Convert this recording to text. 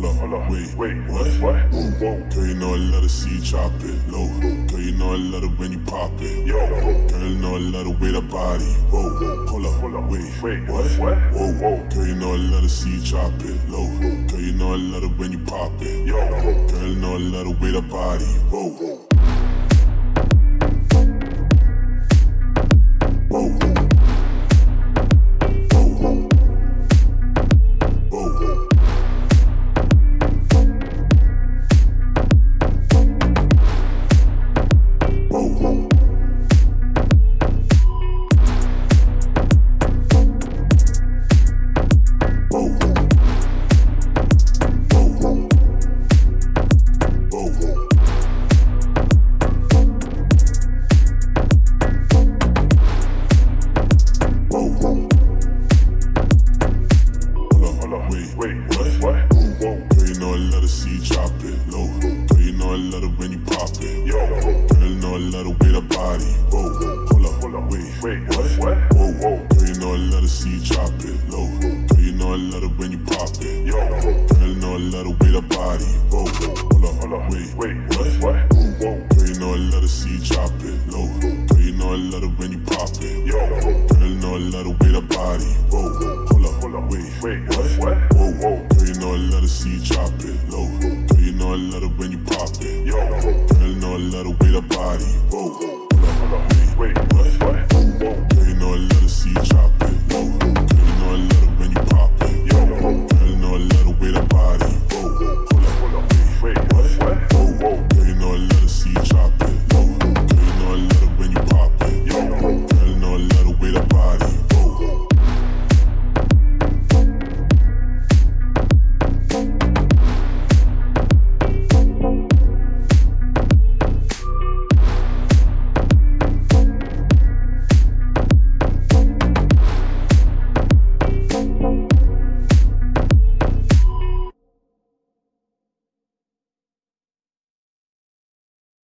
hold up, wait, what? Girl, you know I love to see you drop it low. Girl, you know I love it when you pop it. Girl, you know I love the way that body roll. Hold up, wait, what? Whoa, girl, you know I love to see you drop it low. Girl, you know I love it when you pop it. Girl, you know I love the way that body roll. Girl, you know I love to see you drop it low. Girl, you know I love it when you pop it. Girl, you know I love the way that body roll. Hold up, wait, what? Whoa, girl, you know I love to see you drop it low. Girl, you know I love it when you pop it. Girl, you know I love the way that body roll. Hold up, wait, what?